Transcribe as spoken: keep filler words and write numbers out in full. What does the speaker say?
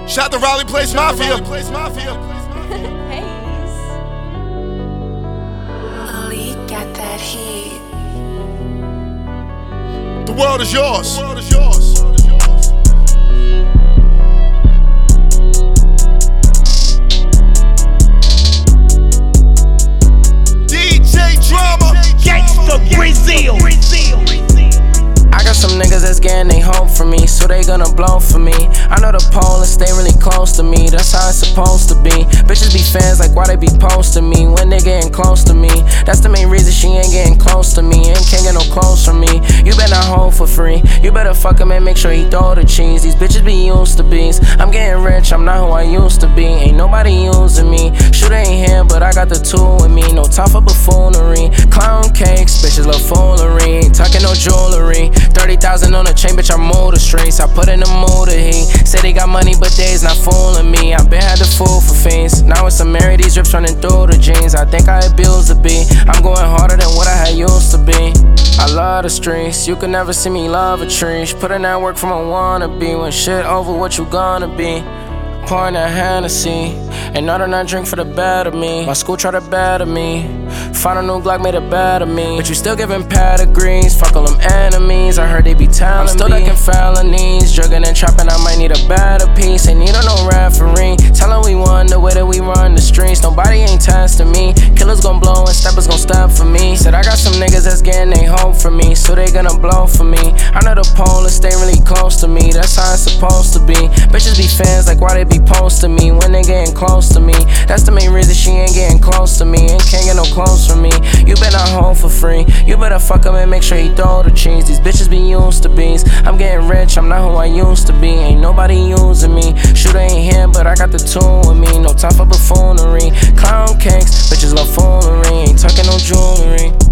Shout to Raleigh Place Mafia. Hayes. Malik got that heat. The world is yours. The world is yours. D J Drama. Gangsta Brazil. I got some niggas that's getting they hope for me, so they gonna blow for me. I know the pole and stay really close to me, that's how it's supposed to be. Bitches be fans like why they be posting me when they getting close to me. That's the main reason she ain't getting close to me and can't get no clothes from me. You better hold for free, you better fuck him and make sure he throw the cheese. These bitches be used to bees. I'm getting rich, I'm not who I used to be. Ain't nobody using me. Shooter ain't here, but I got the tool with me. No time for buffoonery. Clown cakes, bitches love foolery. Ain't talking no jewelry. thirty thousand on the chain, bitch, I move the streets. I put in the mood of heat. Say they got money, but they's not fooling me. I been had the fool for fiends. Now it's a Mary, these drips running through the jeans. I think I abused the beat. I'm going harder than what I had used to be. I love the streets, you can never see me love a tree. Put in that work from a wannabe. When shit over, what you gonna be? Pouring that Hennessy, and I do not drink for the bad of me. My school tried to better me. Found a new Glock, made it bad of me. But you still giving pedigrees, fuck all them enemies. I heard they be telling me I'm still ducking felonies, drugging and trapping, I might need a better piece. Ain't need a no referee. Tell them we won the way that we run the streets. Nobody ain't testing me. Killers gon' blow and steppers gon' step for me. Said I got some niggas that's getting they hope for me, so they gonna blow for me. I know the pole and stay really close to me, that's how it's supposed to be. Bitches be fans like why they be posting me when they getting close to me. That's the main reason she ain't getting close to me and can't get no clothes from me. You better hold for free, you better fuck him and make sure he throw the cheese. These bitches be used to bees. I'm getting rich, I'm not who I used to be. Ain't nobody using me. Shooter ain't here, but I got the tool with me. No time for buffoonery. Clown cakes, bitches love foolery. Ain't talking no jewelry.